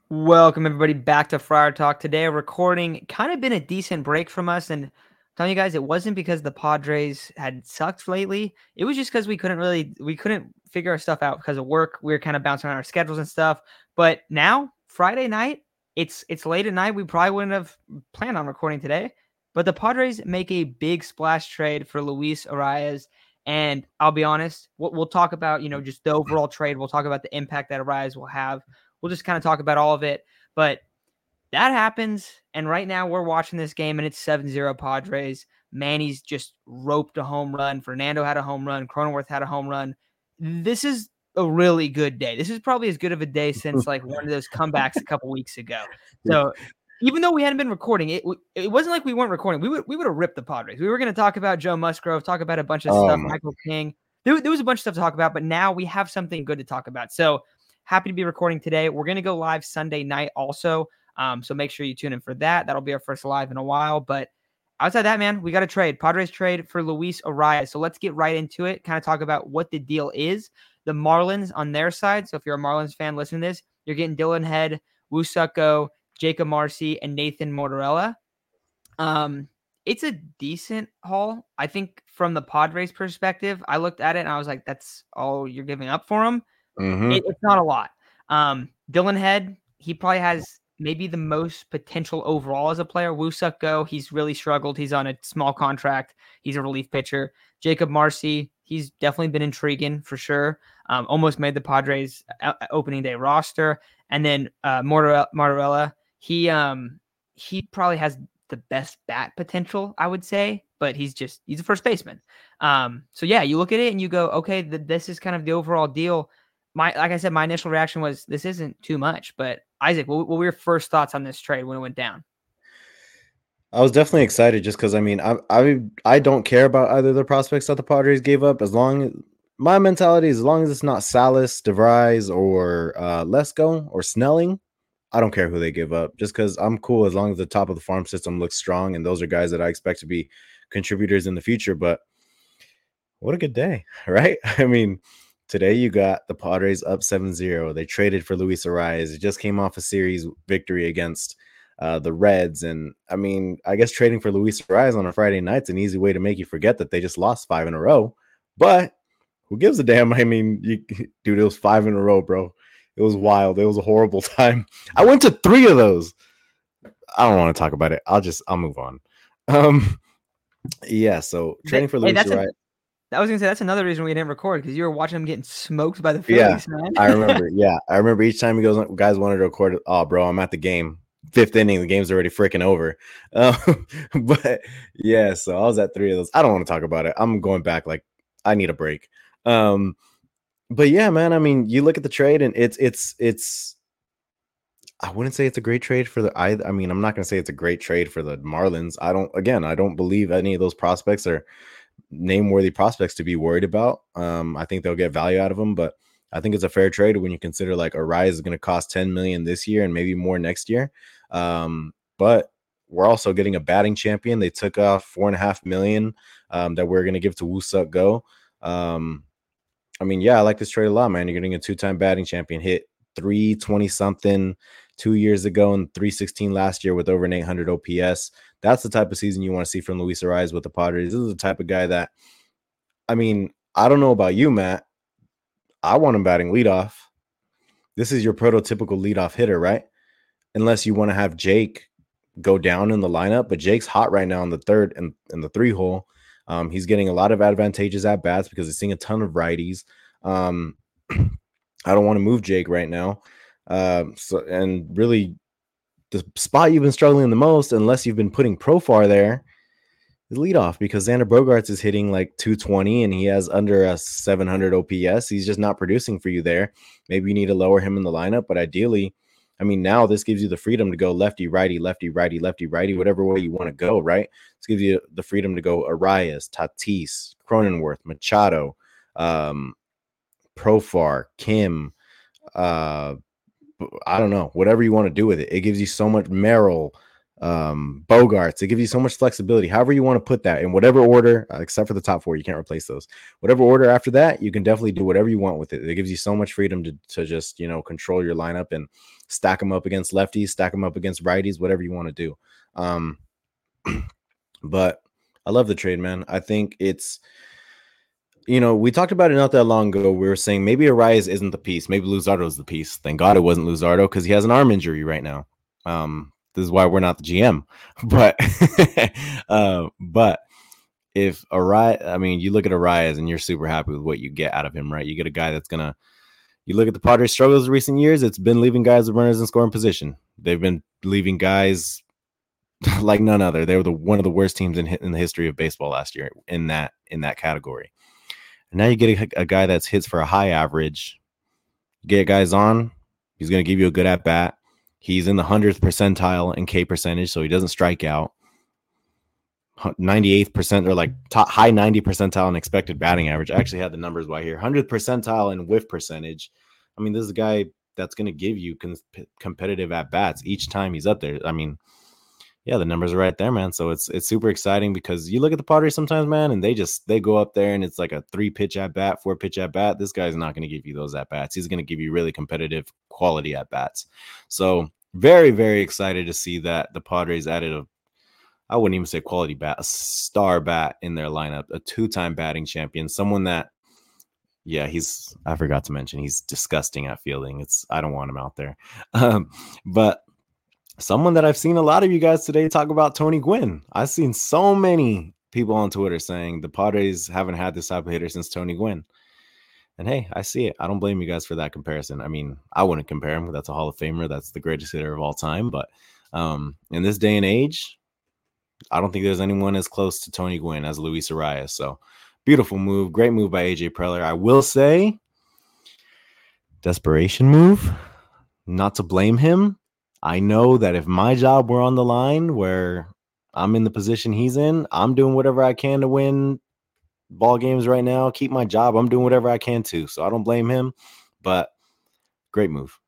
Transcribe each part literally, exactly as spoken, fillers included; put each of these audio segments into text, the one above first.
Welcome everybody back to Friar Talk. Today, recording kind of been a decent break from us, and I'm telling you guys, it wasn't because the Padres had sucked lately. It was just because we couldn't really we couldn't figure our stuff out because of work. We were kind of bouncing on our schedules and stuff. But now, Friday night, it's it's late at night. We probably wouldn't have planned on recording today, but the Padres make a big splash trade for Luis Arias. And I'll be honest, we'll, we'll talk about you know just the overall trade. We'll talk about the impact that Arias will have. We'll just kind of talk about all of it. But that happens. And right now we're watching this game and it's seven zero Padres. Manny's just roped a home run. Fernando had a home run. Cronenworth had a home run. This is a really good day. This is probably as good of a day since like one of those comebacks a couple weeks ago. So even though we hadn't been recording, it it wasn't like we weren't recording. We would we would have ripped the Padres. We were going to talk about Joe Musgrove, talk about a bunch of stuff, Um, Michael King. There, there was a bunch of stuff to talk about, but now we have something good to talk about. So happy to be recording today. We're going to go live Sunday night also. Um, so make sure you tune in for that. That'll be our first live in a while. But outside that, man, we got a trade. Padres trade for Luis Arias. So let's get right into it. Kind of talk about what the deal is. The Marlins on their side. So if you're a Marlins fan, listen to this. You're getting Dylan Head, Woo Sucko, Jacob Marcy, and Nathan Mortorella. Um, it's a decent haul. I think from the Padres perspective, I looked at it and I was like, that's all you're giving up for him. mhm. It, it's not a lot. Um, Dylan Head, he probably has maybe the most potential overall as a player. Woo-Suk Go, he's really struggled. He's on a small contract. He's a relief pitcher. Jacob Marcy, he's definitely been intriguing for sure. Um, almost made the Padres opening day roster. And then uh, Mortorella, he um, he probably has the best bat potential, I would say, but he's just he's a first baseman. Um, so yeah, you look at it and you go, okay, the, this is kind of the overall deal. My like I said, my initial reaction was this isn't too much. But Isaac, what, what were your first thoughts on this trade when it went down? I was definitely excited just because I mean I I I don't care about either of the prospects that the Padres gave up as long as my mentality is as long as it's not Salas, DeVries, or uh, Lesko or Snelling, I don't care who they give up. Just because I'm cool as long as the top of the farm system looks strong and those are guys that I expect to be contributors in the future. But what a good day, right? I mean, today you got the Padres up seven zero. They traded for Luis Arias. It just came off a series victory against uh, the Reds. And I mean, I guess trading for Luis Arias on a Friday night's an easy way to make you forget that they just lost five in a row. But who gives a damn? I mean, you, dude, it was five in a row, bro. It was wild. It was a horrible time. I went to three of those. I don't want to talk about it. I'll just, I'll move on. Um, yeah, so trading for Hey, Luis that's a, Arias. I was gonna say that's another reason we didn't record because you were watching them getting smoked by the Yeah, Phillies, man. I remember. Yeah, I remember each time he goes, guys wanted to record. Oh, bro, I'm at the game. Fifth inning, the game's already freaking over. Uh, but yeah, so I was at three of those. I don't want to talk about it. I'm going back. Like I need a break. Um, but yeah, man. I mean, you look at the trade, and it's it's it's. I wouldn't say it's a great trade for the. I I mean, I'm not gonna say it's a great trade for the Marlins. I don't. Again, I don't believe any of those prospects are name-worthy prospects to be worried about. Um, I think they'll get value out of them, but I think it's a fair trade when you consider like Arias is going to cost ten million this year and maybe more next year. Um, but we're also getting a batting champion. They took off four and a half million um, that we're going to give to Woo-Suk Go. Um, I mean, yeah, I like this trade a lot, man. You're getting a two-time batting champion, hit three twenty something two years ago and three sixteen last year with over an eight hundred O P S. That's the type of season you want to see from Luis Arias with the Padres. This is the type of guy that, I mean, I don't know about you, Matt. I want him batting leadoff. This is your prototypical leadoff hitter, right? Unless you want to have Jake go down in the lineup, but Jake's hot right now in the third and in the three hole. Um, he's getting a lot of advantageous at bats because he's seeing a ton of righties. Um, I don't want to move Jake right now. Um, so and really, the spot you've been struggling the most, unless you've been putting Profar there, is leadoff because Xander Bogaerts is hitting like two twenty and he has under a seven hundred O P S. He's just not producing for you there. Maybe you need to lower him in the lineup, but ideally, I mean, now this gives you the freedom to go lefty, righty, lefty, righty, lefty, righty, whatever way you want to go, right? This gives you the freedom to go Arias, Tatis, Cronenworth, Machado, um, Profar, Kim, uh, I don't know, whatever you want to do with it. It gives you so much Merrill. um, Bogarts. It gives you so much flexibility. However you want to put that in whatever order, uh, except for the top four, you can't replace those. Whatever order after that, you can definitely do whatever you want with it. It gives you so much freedom to, to just, you know, control your lineup and stack them up against lefties, stack them up against righties, whatever you want to do. Um, but I love the trade, man. I think it's, you know, we talked about it not that long ago. We were saying maybe Arias isn't the piece. Maybe Luzardo's the piece. Thank God it wasn't Luzardo because he has an arm injury right now. Um, this is why we're not the G M. But, uh, but if Arias, I mean, you look at Arias and you're super happy with what you get out of him, right? You get a guy that's going to, you look at the Padres' struggles in recent years, it's been leaving guys with runners in scoring position. They've been leaving guys like none other. They were the one of the worst teams in, in the history of baseball last year in that in that category. And now you get a, a guy that's hits for a high average. You get guys on, he's going to give you a good at bat. He's in the hundredth percentile in K percentage, so he doesn't strike out. ninety-eighth percent or like top, high ninety percentile in expected batting average. I actually had the numbers right here. hundredth percentile in whiff percentage. I mean, this is a guy that's going to give you con- competitive at bats each time he's up there. I mean, yeah, the numbers are right there, man. So it's it's super exciting because you look at the Padres sometimes, man, and they just they go up there and it's like a three pitch at bat, four pitch at bat. This guy's not going to give you those at bats. He's going to give you really competitive quality at bats. So very, very excited to see that the Padres added a, I wouldn't even say quality bat, a star bat in their lineup, a two-time batting champion, someone that, yeah, he's, I forgot to mention, he's disgusting at fielding. It's, I don't want him out there. Um, but someone that I've seen a lot of you guys today talk about, Tony Gwynn. I've seen so many people on Twitter saying the Padres haven't had this type of hitter since Tony Gwynn. And hey, I see it. I don't blame you guys for that comparison. I mean, I wouldn't compare him. That's a Hall of Famer. That's the greatest hitter of all time. But um, in this day and age, I don't think there's anyone as close to Tony Gwynn as Luis Arias. So beautiful move. Great move by A J Preller. I will say desperation move, not to blame him. I know that if my job were on the line where I'm in the position he's in, I'm doing whatever I can to win ball games right now, keep my job. I'm doing whatever I can too. So I don't blame him, but great move.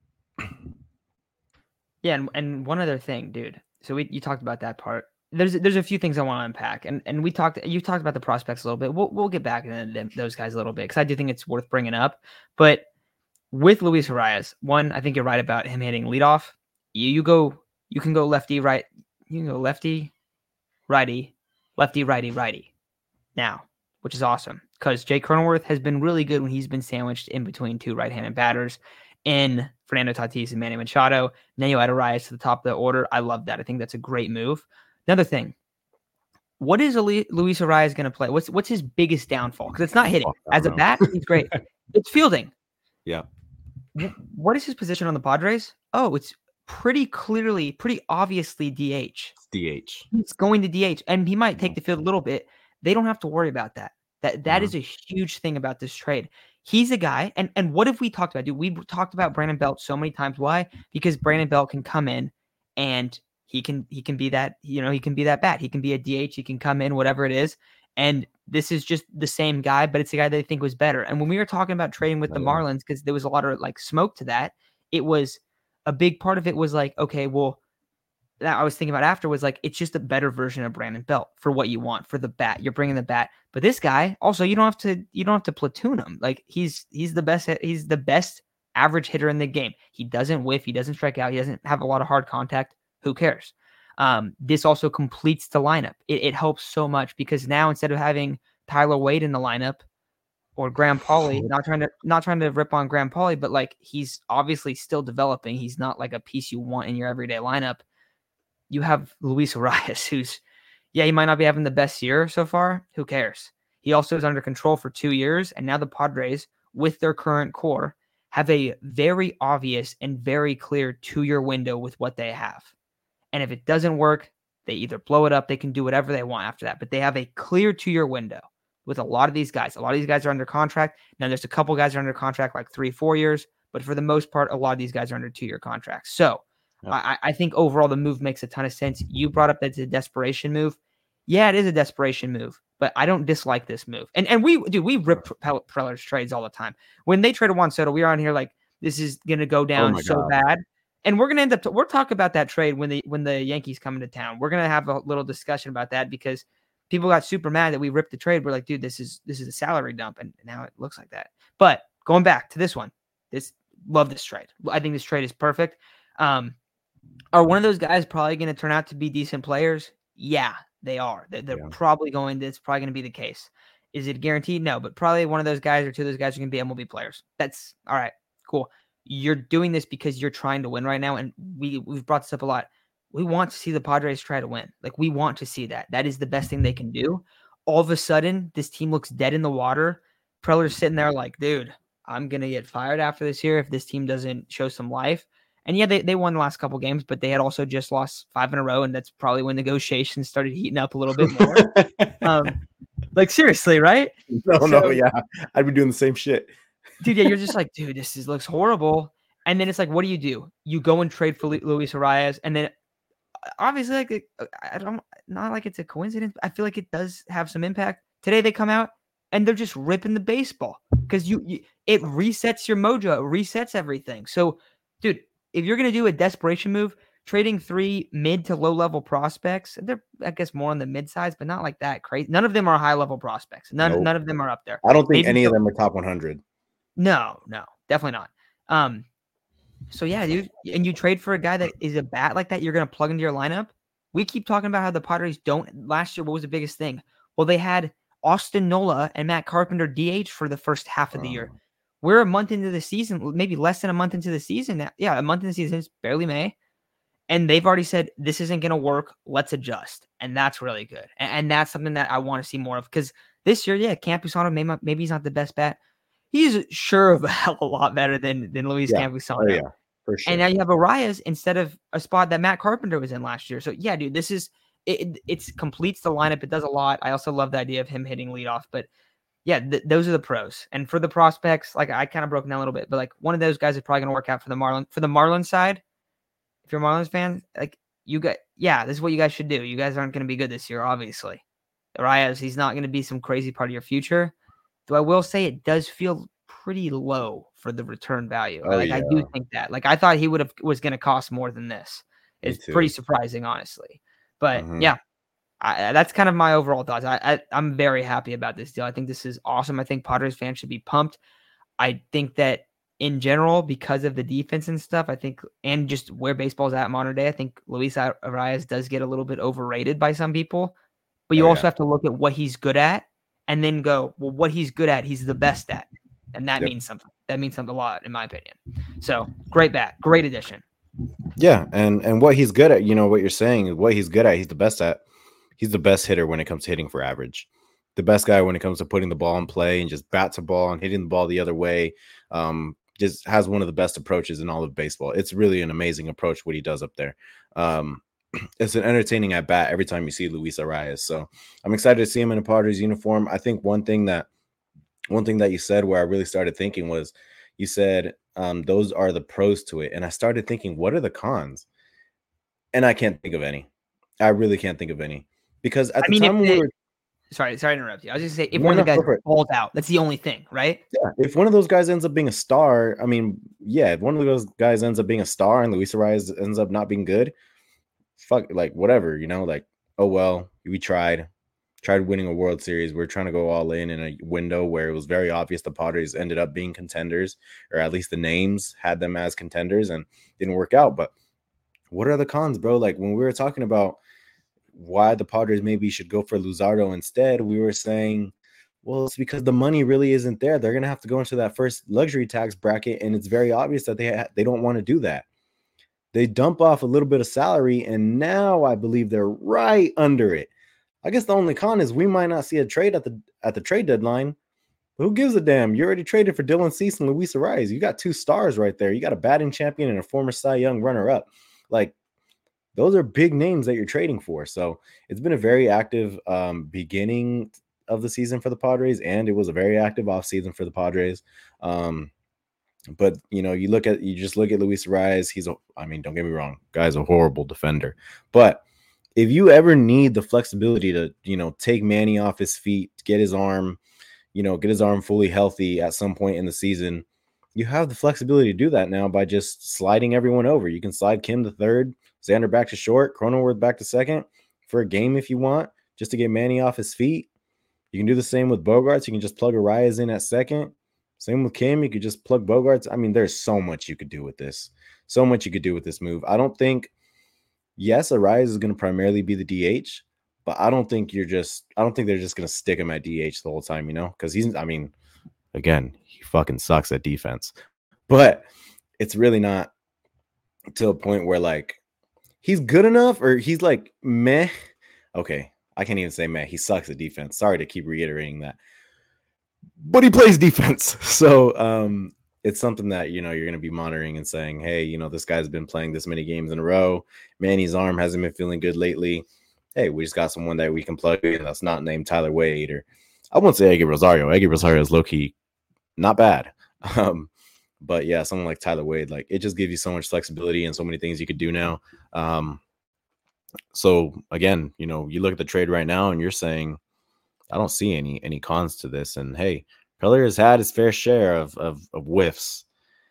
Yeah. And, and one other thing, dude. So we, you talked about that part. There's there's a few things I want to unpack, and and we talked. You talked about the prospects a little bit. We'll we'll get back into those guys a little bit because I do think it's worth bringing up. But with Luis Arias, one, I think you're right about him hitting leadoff. You you go you can go lefty right. You can go lefty, righty, lefty, righty, righty. Now, which is awesome because Jake Cronenworth has been really good when he's been sandwiched in between two right-handed batters in Fernando Tatis and Manny Machado. Now you add Arias to the top of the order. I love that. I think that's a great move. Another thing, what is Luis Arias going to play? What's what's his biggest downfall? Because it's not hitting. As a bat, he's great. It's fielding. Yeah. What is his position on the Padres? Oh, it's pretty clearly, pretty obviously D H. D H. He's going to D H, and he might take the field a little bit. They don't have to worry about that. That that mm-hmm. is a huge thing about this trade. He's a guy, and and what have we talked about? Dude, we talked about Brandon Belt so many times. Why? Because Brandon Belt can come in and He can he can be that, you know, he can be that bat. He can be a D H. He can come in, whatever it is. And this is just the same guy, but it's the guy that I think was better. And when we were talking about trading with the Marlins, because there was a lot of like smoke to that, it was a big part of it was like, okay, well, that I was thinking about after was like, it's just a better version of Brandon Belt for what you want for the bat. You're bringing the bat, but this guy also, you don't have to, you don't have to platoon him. Like he's, he's the best, he's the best average hitter in the game. He doesn't whiff. He doesn't strike out. He doesn't have a lot of hard contact. Who cares? Um, this also completes the lineup. It, it helps so much because now instead of having Tyler Wade in the lineup or Graham Pauley, not trying to not trying to rip on Graham Pauley, but like he's obviously still developing. He's not like a piece you want in your everyday lineup. You have Luis Arias, who's yeah, he might not be having the best year so far. Who cares? He also is under control for two years, and now the Padres, with their current core, have a very obvious and very clear two-year window with what they have. And if it doesn't work, they either blow it up, they can do whatever they want after that. But they have a clear two-year window with a lot of these guys. A lot of these guys are under contract. Now, there's a couple guys that are under contract like three, four years. But for the most part, a lot of these guys are under two-year contracts. So yep. I, I think overall the move makes a ton of sense. You brought up that it's a desperation move. Yeah, it is a desperation move. But I don't dislike this move. And and we, dude, we rip Preller's trades all the time. When they traded Juan Soto, we were on here like, this is going to go down oh so God. bad. And we're gonna end up. To, we're talking about that trade when the when the Yankees come into town. We're gonna have a little discussion about that because people got super mad that we ripped the trade. We're like, dude, this is this is a salary dump, and now it looks like that. But going back to this one, this love this trade. I think this trade is perfect. Um, are one of those guys probably going to turn out to be decent players? Yeah, they are. They're, they're yeah. probably going. To, it's probably going to be the case. Is it guaranteed? No, but probably one of those guys or two of those guys are going to be M L B players. That's all right. Cool. You're doing this because you're trying to win right now, and we we've brought this up a lot. We want to see the Padres try to win. Like, we want to see that. That is the best thing they can do. All of a sudden, this team looks dead in the water. Preller's sitting there like, dude, I'm going to get fired after this year if this team doesn't show some life. And yeah, they, they won the last couple games, but they had also just lost five in a row, and that's probably when negotiations started heating up a little bit more. um, like, seriously, right? No, so, no, yeah. I'd be doing the same shit. Dude, yeah, you're just like, dude, this is, looks horrible. And then it's like, what do you do? You go and trade for Luis Arias, and then obviously, like, I don't, not like it's a coincidence, but I feel like it does have some impact. Today they come out and they're just ripping the baseball because you, you, it resets your mojo, it resets everything. So, dude, if you're gonna do a desperation move, trading three mid to low level prospects, they're I guess more on the mid size, but not like that crazy. None of them are high level prospects. None, nope. none of them are up there. I don't think Maybe any so, of them are top one hundred. No, no, definitely not. Um. So, yeah, dude, and you trade for a guy that is a bat like that, you're going to plug into your lineup. We keep talking about how the Padres don't. Last year, what was the biggest thing? Well, they had Austin Nola and Matt Carpenter D H for the first half of the year. We're a month into the season, maybe less than a month into the season. Now. Yeah, a month into the season. It's barely May. And they've already said, this isn't going to work. Let's adjust. And that's really good. And, and that's something that I want to see more of. Because this year, yeah, Campusano, maybe, maybe he's not the best bat. He's sure of a hell of a lot better than, than Luis yeah. Campusano. Oh, yeah. For sure. And now you have Arias instead of a spot that Matt Carpenter was in last year. So, yeah, dude, this is it. It completes the lineup. It does a lot. I also love the idea of him hitting leadoff. But, yeah, th- those are the pros. And for the prospects, like I kind of broke down a little bit. But, like, one of those guys is probably going to work out for the Marlins. For the Marlins side, if you're a Marlins fan, like, you got, yeah, this is what you guys should do. You guys aren't going to be good this year, obviously. Arias, he's not going to be some crazy part of your future. Though I will say it does feel pretty low for the return value. Oh, like yeah. I do think that. Like I thought he would have was going to cost more than this. It's pretty surprising, honestly. But mm-hmm. yeah, I, that's kind of my overall thoughts. I, I I'm very happy about this deal. I think this is awesome. I think Padres fans should be pumped. I think that in general, because of the defense and stuff, I think, and just where baseball's at modern day, I think Luis Arias does get a little bit overrated by some people. But you oh, also yeah. have to look at what he's good at, and then go, well, what he's good at, he's the best at. And that yep. means something. That means something a lot, in my opinion. So, great bat. Great addition. Yeah, and and what he's good at, you know, what you're saying, what he's good at, he's the best at. He's the best hitter when it comes to hitting for average. The best guy when it comes to putting the ball in play and just bats a ball and hitting the ball the other way. Um, just has one of the best approaches in all of baseball. It's really an amazing approach what he does up there. Um, it's an entertaining at bat every time you see Luis Arias. So, I'm excited to see him in a Padres uniform. I think one thing that One thing that you said where I really started thinking was you said um, those are the pros to it. And I started thinking, what are the cons? And I can't think of any. I really can't think of any. Because at I the mean, time we it, were... Sorry, sorry to interrupt you. I was just saying, if no, one of the guys falls out, that's the only thing, right? Yeah. If one of those guys ends up being a star, I mean, yeah, if one of those guys ends up being a star and Luis Arias ends up not being good, fuck, like, whatever, you know? Like, oh, well, we tried. Tried winning a World Series. We we're trying to go all in in a window where it was very obvious the Padres ended up being contenders, or at least the names had them as contenders, and didn't work out. But what are the cons, bro? Like when we were talking about why the Padres maybe should go for Luzardo instead, we were saying, well, it's because the money really isn't there. They're going to have to go into that first luxury tax bracket, and it's very obvious that they ha- they don't want to do that. They dump off a little bit of salary, and now I believe they're right under it. I guess the only con is we might not see a trade at the at the trade deadline. But who gives a damn? You already traded for Dylan Cease and Luis Arias. You got two stars right there. You got a batting champion and a former Cy Young runner-up. Like, those are big names that you're trading for. So it's been a very active um, beginning of the season for the Padres, and it was a very active offseason for the Padres. Um, but, you know, you look at you just look at Luis Arias. He's a, I mean, don't get me wrong, guy's a horrible defender. But if you ever need the flexibility to, you know, take Manny off his feet, get his arm, you know, get his arm fully healthy at some point in the season, you have the flexibility to do that now by just sliding everyone over. You can slide Kim to third, Xander back to short, Cronenworth back to second for a game if you want, just to get Manny off his feet. You can do the same with Bogaerts. You can just plug Arias in at second. Same with Kim. You could just plug Bogaerts. I mean, there's so much you could do with this. So much you could do with this move. I don't think, yes, Arias is going to primarily be the D H, but I don't think you're just, I don't think they're just going to stick him at D H the whole time, you know? Because he's, I mean, again, he fucking sucks at defense. But it's really not to a point where, like, he's good enough or he's like meh. Okay, I can't even say meh. He sucks at defense. Sorry to keep reiterating that. But he plays defense. So um, it's something that, you know, you're going to be monitoring and saying, hey, you know, this guy's been playing this many games in a row. Manny's arm hasn't been feeling good lately. Hey, we just got someone that we can plug in that's not named Tyler Wade. Or I won't say Eggy Rosario. Eggy Rosario is low-key not bad. Um, but yeah, someone like Tyler Wade, like it just gives you so much flexibility and so many things you could do now. Um, so again, you know, you look at the trade right now and you're saying, I don't see any any cons to this. And hey, Preller has had his fair share of, of of whiffs,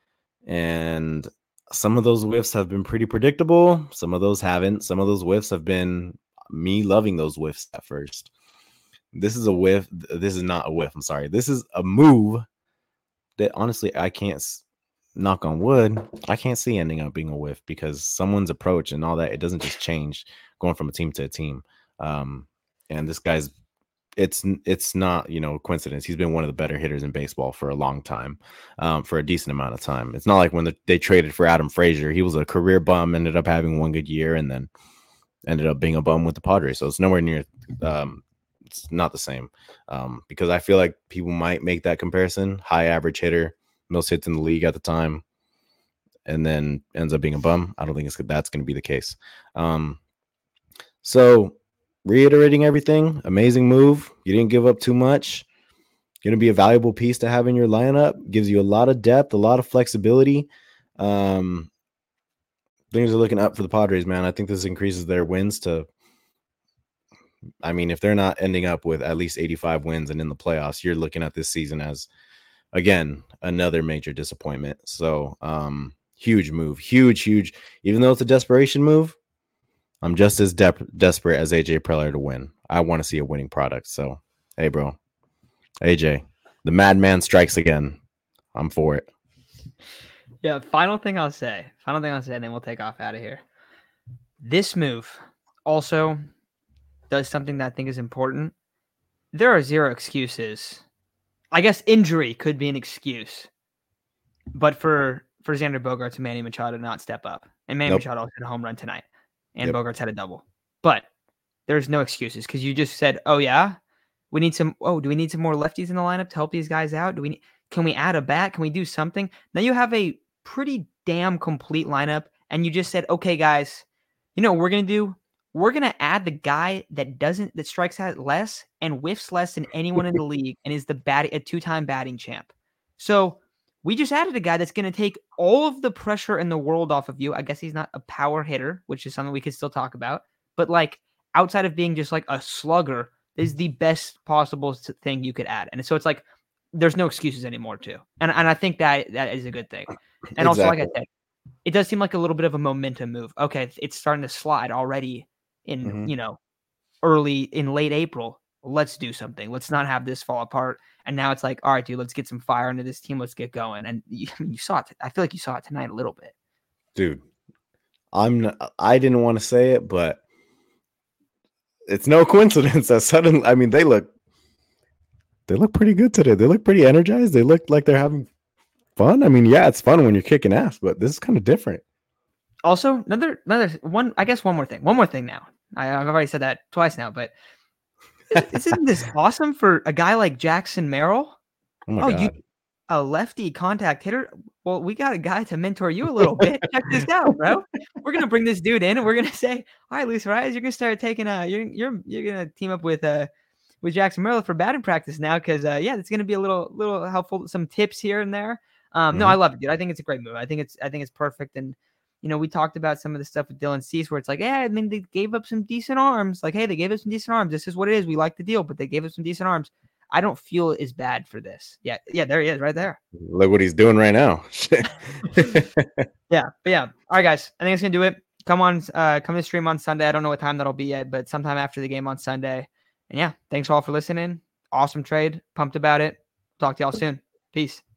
and some of those whiffs have been pretty predictable. Some of those haven't. Some of those whiffs have been me loving those whiffs at first. This is a whiff. This is not a whiff. I'm sorry. This is a move that honestly I can't, knock on wood, I can't see ending up being a whiff because someone's approach and all that, it doesn't just change going from a team to a team. Um, and this guy's, it's it's not, you know, coincidence. He's been one of the better hitters in baseball for a long time, um, for a decent amount of time. It's not like when the, they traded for Adam Frazier, he was a career bum, ended up having one good year, and then ended up being a bum with the Padres. So it's nowhere near, um, it's not the same, um, because I feel like people might make that comparison. High average hitter, most hits in the league at the time, and then ends up being a bum. I don't think it's that's going to be the case. Um, so reiterating everything, amazing move. You didn't give up too much. Going to be a valuable piece to have in your lineup. Gives you a lot of depth, a lot of flexibility. Um, things are looking up for the Padres, man. I think this increases their wins to, I mean, if they're not ending up with at least eighty-five wins and in the playoffs, you're looking at this season as, again, another major disappointment. So um, huge move, huge, huge. Even though it's a desperation move, I'm just as de- desperate as A J Preller to win. I want to see a winning product. So, hey, bro, A J, the madman strikes again. I'm for it. Yeah, final thing I'll say, final thing I'll say, and then we'll take off out of here. This move also does something that I think is important. There are zero excuses. I guess injury could be an excuse, but for for Xander Bogaerts and Manny Machado to not step up, and Manny nope. Machado hit a home run tonight, and yep. Bogaerts had a double, but there's no excuses because you just said, "Oh yeah, we need some. Oh, do we need some more lefties in the lineup to help these guys out? Do we? Need, can we add a bat? Can we do something?" Now you have a pretty damn complete lineup, and you just said, "Okay, guys, you know what we're gonna do? We're going to add the guy that doesn't, that strikes out less and whiffs less than anyone in the league and is the bat, a two-time batting champ." So we just added a guy that's going to take all of the pressure in the world off of you. I guess he's not a power hitter, which is something we could still talk about. But like outside of being just like a slugger, is the best possible thing you could add. And so it's like, there's no excuses anymore too. And, and I think that that is a good thing. And exactly. also, like I said, it does seem like a little bit of a momentum move. Okay, it's starting to slide already. In, mm-hmm. you know, early in late April, let's do something. Let's not have this fall apart. And now it's like, all right, dude, let's get some fire into this team. Let's get going. And you, you saw it. I feel like you saw it tonight a little bit. Dude, I'm not, I didn't want to say it, but it's no coincidence that suddenly, I mean, they look, they look pretty good today. They look pretty energized. They look like they're having fun. I mean, yeah, it's fun when you're kicking ass, but this is kind of different. Also, another, another one, I guess one more thing, one more thing now. I, I've already said that twice now, but isn't this awesome for a guy like Jackson Merrill? Oh, my oh God. you, a lefty contact hitter? Well, we got a guy to mentor you a little bit. Check this out, bro. We're going to bring this dude in and we're going to say, all right, Luis Arias, you're going to start taking, uh, you're, you're, you're going to team up with, uh, with Jackson Merrill for batting practice now. Cause, uh, yeah, it's going to be a little, little helpful, some tips here and there. Um, mm-hmm. No, I love it, dude. I think it's a great move. I think it's, I think it's perfect. And, you know, we talked about some of the stuff with Dylan Cease where it's like, yeah, I mean, they gave up some decent arms. Like, hey, they gave us some decent arms. This is what it is. We like the deal, but they gave us some decent arms. I don't feel as bad for this. Yeah, yeah, there he is, right there. Look what he's doing right now. Yeah, but yeah. All right, guys. I think it's gonna do it. Come on, uh, come to stream on Sunday. I don't know what time that'll be yet, but sometime after the game on Sunday. And yeah, thanks all for listening. Awesome trade. Pumped about it. Talk to y'all soon. Peace.